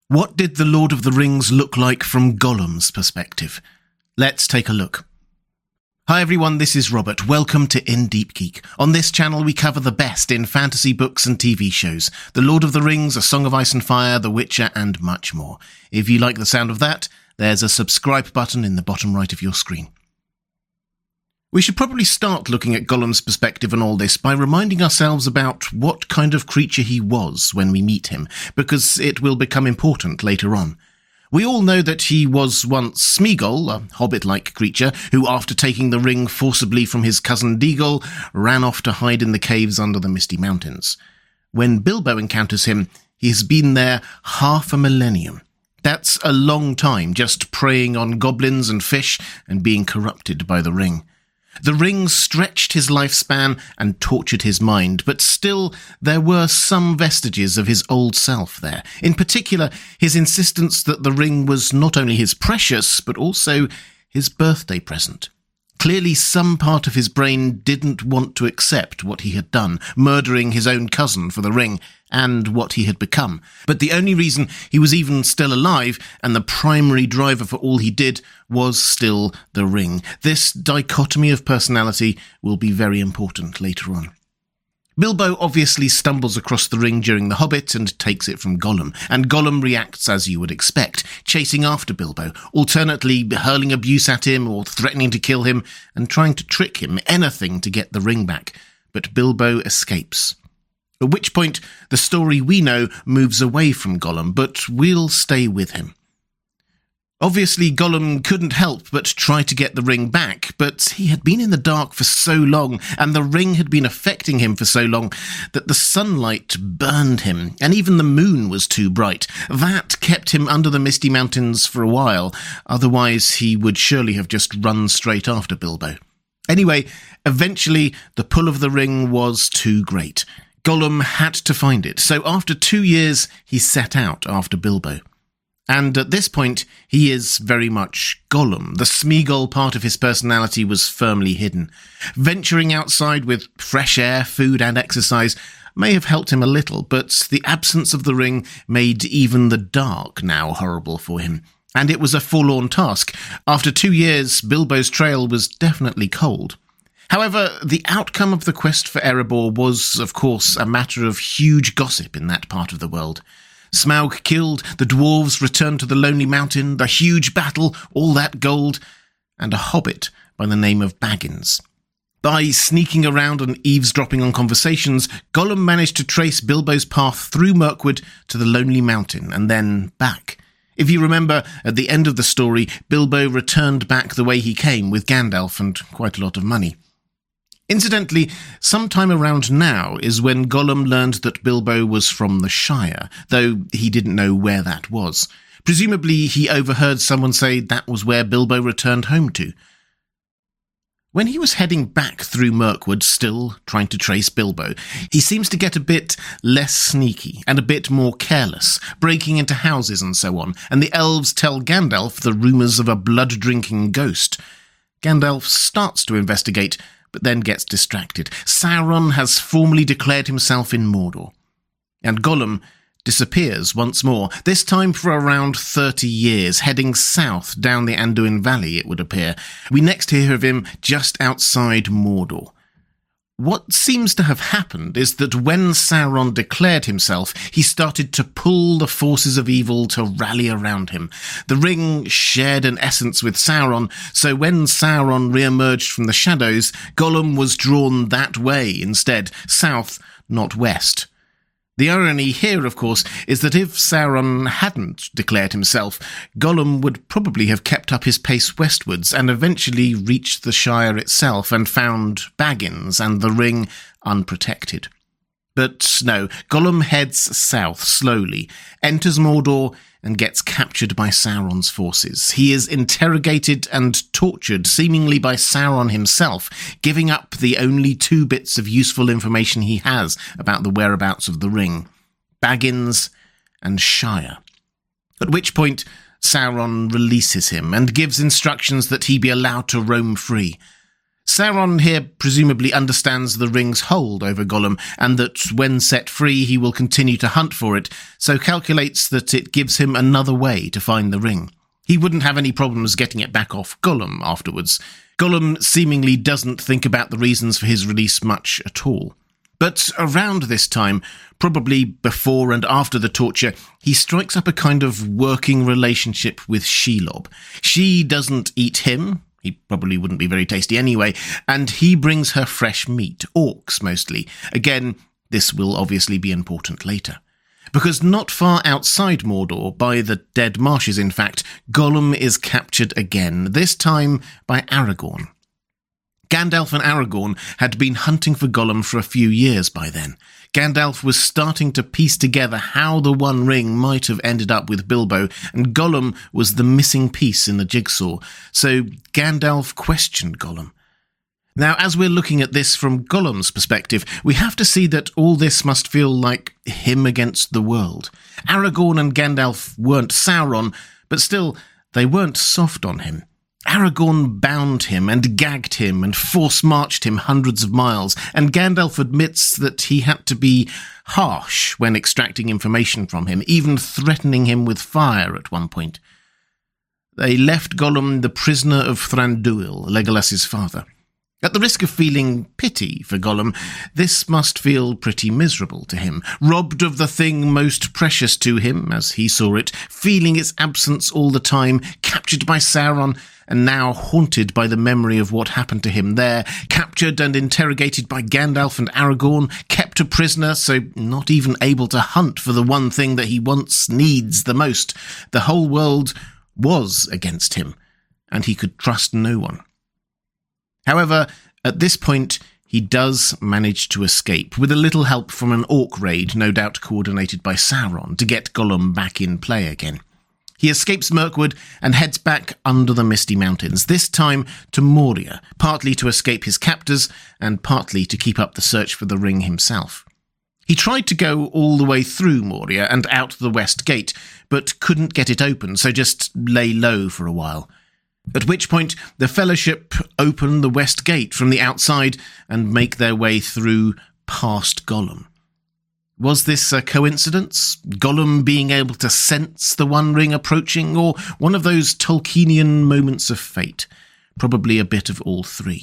What did the Lord of the Rings look like from Gollum's perspective? Let's take a look. Hi everyone, this is Robert. Welcome to In Deep Geek. On this channel we cover the best in fantasy books and TV shows. The Lord of the Rings, A Song of Ice and Fire, The Witcher, and much more. If you like the sound of that, there's a subscribe button in the bottom right of your screen. We should probably start looking at Gollum's perspective on all this by reminding ourselves about what kind of creature he was when we meet him, because it will become important later on. We all know that he was once Smeagol, a hobbit-like creature, who after taking the ring forcibly from his cousin Deagol, ran off to hide in the caves under the Misty Mountains. When Bilbo encounters him, he has been there half a millennium. That's a long time, just preying on goblins and fish and being corrupted by the ring. The ring stretched his lifespan and tortured his mind, but still there were some vestiges of his old self there. In particular, his insistence that the ring was not only his precious, but also his birthday present. Clearly some part of his brain didn't want to accept what he had done, murdering his own cousin for the ring, and what he had become. But the only reason he was even still alive, and the primary driver for all he did, was still the ring. This dichotomy of personality will be very important later on. Bilbo obviously stumbles across the ring during The Hobbit and takes it from Gollum, and Gollum reacts as you would expect, chasing after Bilbo, alternately hurling abuse at him or threatening to kill him and trying to trick him, anything to get the ring back. But Bilbo escapes. At which point, the story we know moves away from Gollum, but we'll stay with him. Obviously, Gollum couldn't help but try to get the ring back, but he had been in the dark for so long, and the ring had been affecting him for so long, that the sunlight burned him, and even the moon was too bright. That kept him under the Misty Mountains for a while, otherwise he would surely have just run straight after Bilbo. Anyway, eventually the pull of the ring was too great. Gollum had to find it, so after 2 years he set out after Bilbo. And at this point, he is very much Gollum. The Smeagol part of his personality was firmly hidden. Venturing outside with fresh air, food and exercise may have helped him a little, but the absence of the ring made even the dark now horrible for him. And it was a forlorn task. After 2 years, Bilbo's trail was definitely cold. However, the outcome of the quest for Erebor was, of course, a matter of huge gossip in that part of the world. Smaug killed, the dwarves returned to the Lonely Mountain, the huge battle, all that gold, and a hobbit by the name of Baggins. By sneaking around and eavesdropping on conversations, Gollum managed to trace Bilbo's path through Mirkwood to the Lonely Mountain, and then back. If you remember, at the end of the story, Bilbo returned back the way he came, with Gandalf and quite a lot of money. Incidentally, sometime around now is when Gollum learned that Bilbo was from the Shire, though he didn't know where that was. Presumably he overheard someone say that was where Bilbo returned home to. When he was heading back through Mirkwood, still trying to trace Bilbo, he seems to get a bit less sneaky and a bit more careless, breaking into houses and so on, and the elves tell Gandalf the rumours of a blood-drinking ghost. Gandalf starts to investigate, but then gets distracted. Sauron has formally declared himself in Mordor. And Gollum disappears once more, this time for around 30 years, heading south down the Anduin Valley, it would appear. We next hear of him just outside Mordor. What seems to have happened is that when Sauron declared himself, he started to pull the forces of evil to rally around him. The ring shared an essence with Sauron, so when Sauron re-emerged from the shadows, Gollum was drawn that way instead, south, not west. The irony here, of course, is that if Sauron hadn't declared himself, Gollum would probably have kept up his pace westwards and eventually reached the Shire itself and found Baggins and the ring unprotected. But no, Gollum heads south slowly, enters Mordor, and gets captured by Sauron's forces. He is interrogated and tortured, seemingly by Sauron himself, giving up the only 2 bits of useful information he has about the whereabouts of the ring: Baggins and Shire. At which point, Sauron releases him and gives instructions that he be allowed to roam free. Sauron here presumably understands the ring's hold over Gollum, and that when set free he will continue to hunt for it, so calculates that it gives him another way to find the ring. He wouldn't have any problems getting it back off Gollum afterwards. Gollum seemingly doesn't think about the reasons for his release much at all. But around this time, probably before and after the torture, he strikes up a kind of working relationship with Shelob. She doesn't eat him. He probably wouldn't be very tasty anyway, and he brings her fresh meat, orcs mostly. Again, this will obviously be important later. Because not far outside Mordor, by the Dead Marshes in fact, Gollum is captured again, this time by Aragorn. Gandalf and Aragorn had been hunting for Gollum for a few years by then. Gandalf was starting to piece together how the One Ring might have ended up with Bilbo, and Gollum was the missing piece in the jigsaw, so Gandalf questioned Gollum. Now, as we're looking at this from Gollum's perspective, we have to see that all this must feel like him against the world. Aragorn and Gandalf weren't Sauron, but still, they weren't soft on him. Aragorn bound him and gagged him and force-marched him hundreds of miles, and Gandalf admits that he had to be harsh when extracting information from him, even threatening him with fire at one point. They left Gollum the prisoner of Thranduil, Legolas's father. At the risk of feeling pity for Gollum, this must feel pretty miserable to him, robbed of the thing most precious to him, as he saw it, feeling its absence all the time, captured by Sauron, and now haunted by the memory of what happened to him there, captured and interrogated by Gandalf and Aragorn, kept a prisoner, so not even able to hunt for the one thing that he once needs the most. The whole world was against him, and he could trust no one. However, at this point, he does manage to escape, with a little help from an orc raid, no doubt coordinated by Sauron, to get Gollum back in play again. He escapes Mirkwood and heads back under the Misty Mountains, this time to Moria, partly to escape his captors and partly to keep up the search for the ring himself. He tried to go all the way through Moria and out the West Gate, but couldn't get it open, so just lay low for a while. At which point, the Fellowship open the West Gate from the outside and make their way through past Gollum. Was this a coincidence? Gollum being able to sense the One Ring approaching, or one of those Tolkienian moments of fate? Probably a bit of all three.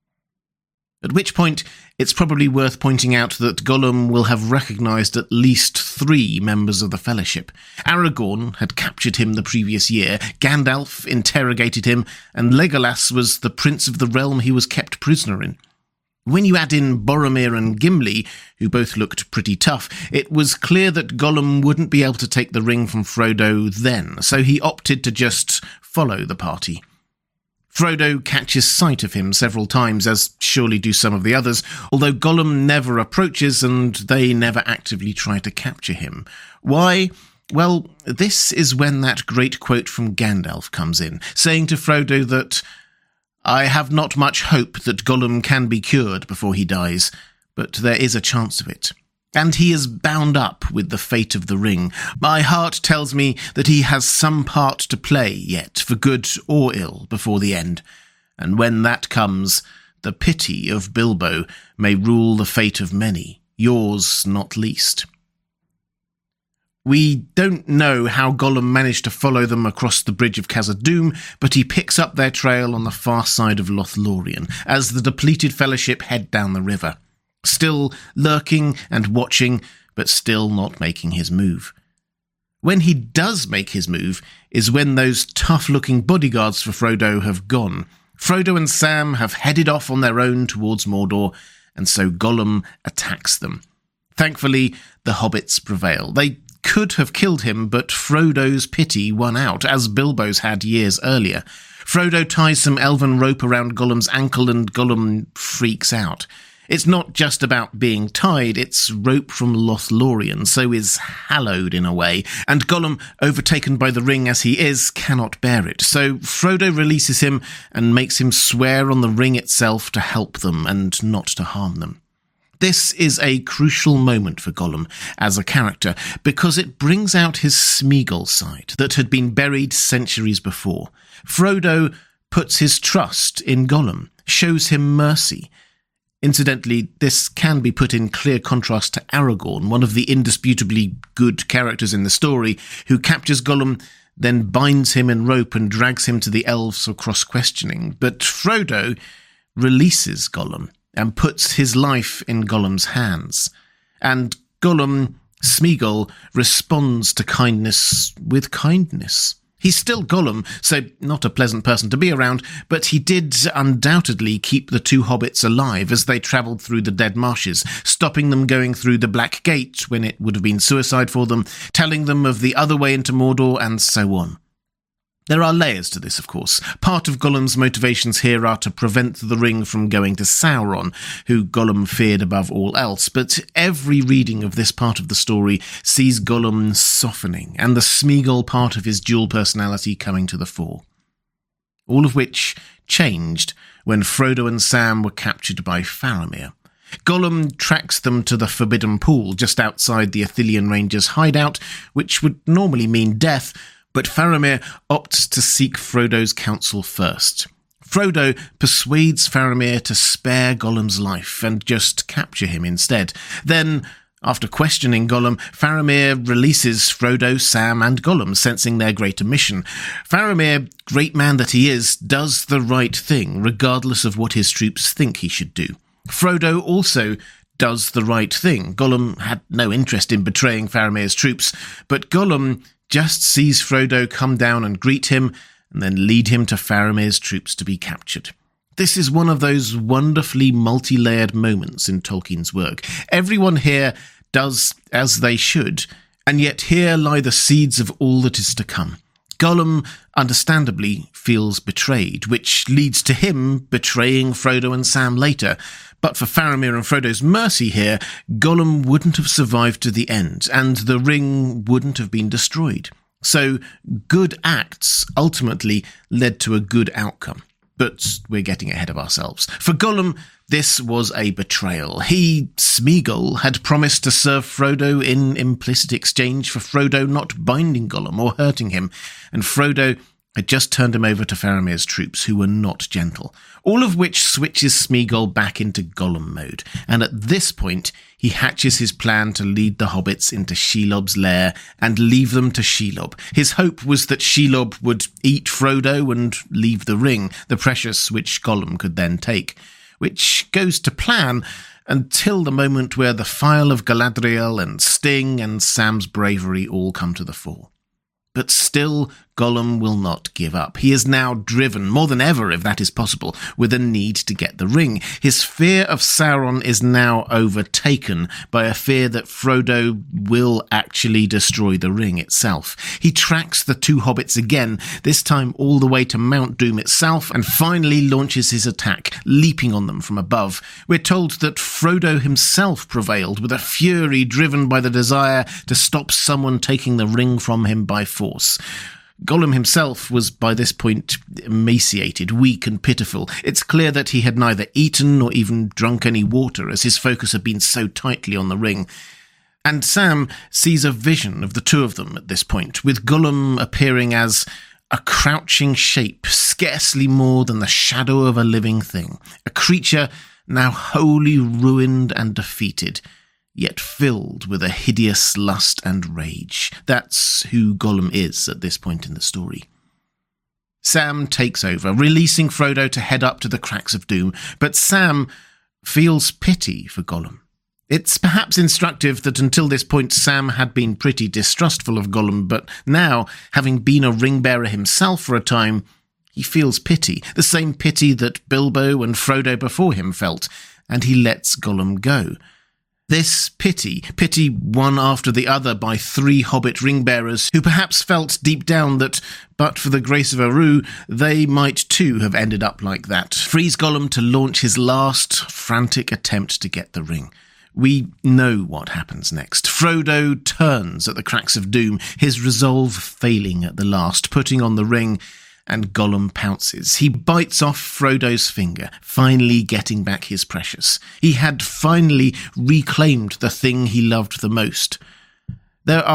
At which point, it's probably worth pointing out that Gollum will have recognised at least 3 members of the Fellowship. Aragorn had captured him the previous year, Gandalf interrogated him, and Legolas was the prince of the realm he was kept prisoner in. When you add in Boromir and Gimli, who both looked pretty tough, it was clear that Gollum wouldn't be able to take the ring from Frodo then, so he opted to just follow the party. Frodo catches sight of him several times, as surely do some of the others, although Gollum never approaches and they never actively try to capture him. Why? Well, this is when that great quote from Gandalf comes in, saying to Frodo that, "I have not much hope that Gollum can be cured before he dies, but there is a chance of it. And he is bound up with the fate of the ring. My heart tells me that he has some part to play yet, for good or ill, before the end. And when that comes, the pity of Bilbo may rule the fate of many, yours not least." We don't know how Gollum managed to follow them across the Bridge of Khazad-dûm, but he picks up their trail on the far side of Lothlorien, as the depleted Fellowship head down the river. Still lurking and watching, but still not making his move. When he does make his move is when those tough-looking bodyguards for Frodo have gone. Frodo and Sam have headed off on their own towards Mordor, and so Gollum attacks them. Thankfully, the hobbits prevail. They could have killed him, but Frodo's pity won out, as Bilbo's had years earlier. Frodo ties some elven rope around Gollum's ankle and Gollum freaks out. It's not just about being tied, it's rope from Lothlorien, so is hallowed in a way, and Gollum, overtaken by the ring as he is, cannot bear it. So Frodo releases him and makes him swear on the ring itself to help them and not to harm them. This is a crucial moment for Gollum as a character, because it brings out his Smeagol side that had been buried centuries before. Frodo puts his trust in Gollum, shows him mercy. Incidentally, this can be put in clear contrast to Aragorn, one of the indisputably good characters in the story, who captures Gollum, then binds him in rope and drags him to the elves for cross-questioning. But Frodo releases Gollum and puts his life in Gollum's hands. And Gollum, Smeagol, responds to kindness with kindness. He's still Gollum, so not a pleasant person to be around, but he did undoubtedly keep the two hobbits alive as they travelled through the Dead Marshes, stopping them going through the Black Gate when it would have been suicide for them, telling them of the other way into Mordor, and so on. There are layers to this, of course. Part of Gollum's motivations here are to prevent the ring from going to Sauron, who Gollum feared above all else, but every reading of this part of the story sees Gollum softening, and the Smeagol part of his dual personality coming to the fore. All of which changed when Frodo and Sam were captured by Faramir. Gollum tracks them to the Forbidden Pool just outside the Ithilien Rangers' hideout, which would normally mean death, but Faramir opts to seek Frodo's counsel first. Frodo persuades Faramir to spare Gollum's life and just capture him instead. Then, after questioning Gollum, Faramir releases Frodo, Sam and Gollum, sensing their greater mission. Faramir, great man that he is, does the right thing, regardless of what his troops think he should do. Frodo also does the right thing. Gollum had no interest in betraying Faramir's troops, but Gollum just sees Frodo come down and greet him, and then lead him to Faramir's troops to be captured. This is one of those wonderfully multi-layered moments in Tolkien's work. Everyone here does as they should, and yet here lie the seeds of all that is to come. Gollum, understandably, feels betrayed, which leads to him betraying Frodo and Sam later. But for Faramir and Frodo's mercy here, Gollum wouldn't have survived to the end, and the ring wouldn't have been destroyed. So good acts ultimately led to a good outcome. But we're getting ahead of ourselves. For Gollum, this was a betrayal. He, Smeagol, had promised to serve Frodo in implicit exchange for Frodo not binding Gollum or hurting him, and Frodo had just turned him over to Faramir's troops, who were not gentle, all of which switches Smeagol back into Gollum mode, and at this point he hatches his plan to lead the hobbits into Shelob's lair and leave them to Shelob. His hope was that Shelob would eat Frodo and leave the ring, the precious which Gollum could then take, which goes to plan until the moment where the Phial of Galadriel and Sting and Sam's bravery all come to the fore. But still, Gollum will not give up. He is now driven, more than ever if that is possible, with a need to get the ring. His fear of Sauron is now overtaken by a fear that Frodo will actually destroy the ring itself. He tracks the two hobbits again, this time all the way to Mount Doom itself, and finally launches his attack, leaping on them from above. We're told that Frodo himself prevailed, with a fury driven by the desire to stop someone taking the ring from him by force. Gollum himself was by this point emaciated, weak and pitiful. It's clear that he had neither eaten nor even drunk any water, as his focus had been so tightly on the ring. And Sam sees a vision of the two of them at this point, with Gollum appearing as a crouching shape, scarcely more than the shadow of a living thing, a creature now wholly ruined and defeated, yet filled with a hideous lust and rage. That's who Gollum is at this point in the story. Sam takes over, releasing Frodo to head up to the cracks of Doom, but Sam feels pity for Gollum. It's perhaps instructive that until this point Sam had been pretty distrustful of Gollum, but now, having been a ring-bearer himself for a time, he feels pity, the same pity that Bilbo and Frodo before him felt, and he lets Gollum go. This pity one after the other by three hobbit ring-bearers who perhaps felt deep down that, but for the grace of Eru, they might too have ended up like that, frees Gollum to launch his last frantic attempt to get the ring. We know what happens next. Frodo turns at the cracks of Doom, his resolve failing at the last, putting on the ring, and Gollum pounces. He bites off Frodo's finger, finally getting back his precious. He had finally reclaimed the thing he loved the most. There are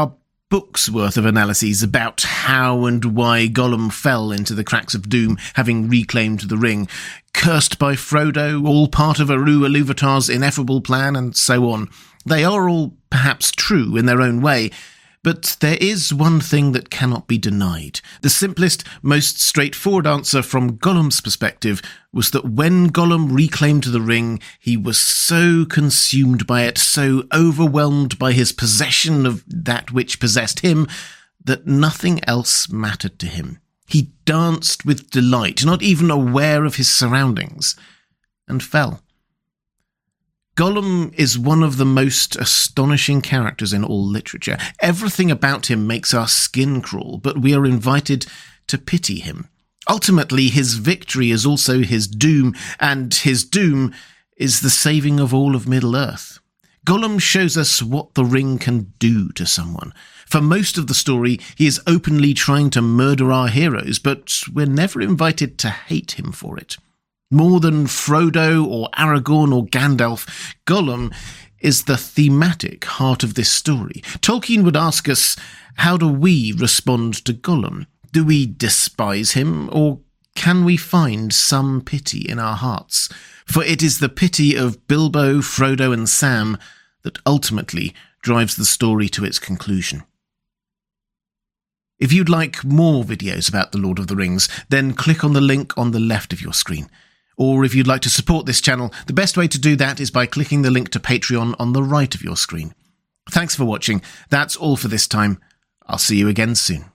books' worth of analyses about how and why Gollum fell into the cracks of doom, having reclaimed the ring, cursed by Frodo, all part of Eru Ilúvatar's ineffable plan, and so on. They are all perhaps true in their own way, but there is one thing that cannot be denied. The simplest, most straightforward answer from Gollum's perspective was that when Gollum reclaimed the ring, he was so consumed by it, so overwhelmed by his possession of that which possessed him, that nothing else mattered to him. He danced with delight, not even aware of his surroundings, and fell. Gollum is one of the most astonishing characters in all literature. Everything about him makes our skin crawl, but we are invited to pity him. Ultimately, his victory is also his doom, and his doom is the saving of all of Middle-earth. Gollum shows us what the ring can do to someone. For most of the story, he is openly trying to murder our heroes, but we're never invited to hate him for it. More than Frodo or Aragorn or Gandalf, Gollum is the thematic heart of this story. Tolkien would ask us, how do we respond to Gollum? Do we despise him, or can we find some pity in our hearts? For it is the pity of Bilbo, Frodo and Sam that ultimately drives the story to its conclusion. If you'd like more videos about The Lord of the Rings, then click on the link on the left of your screen. Or if you'd like to support this channel, the best way to do that is by clicking the link to Patreon on the right of your screen. Thanks for watching. That's all for this time. I'll see you again soon.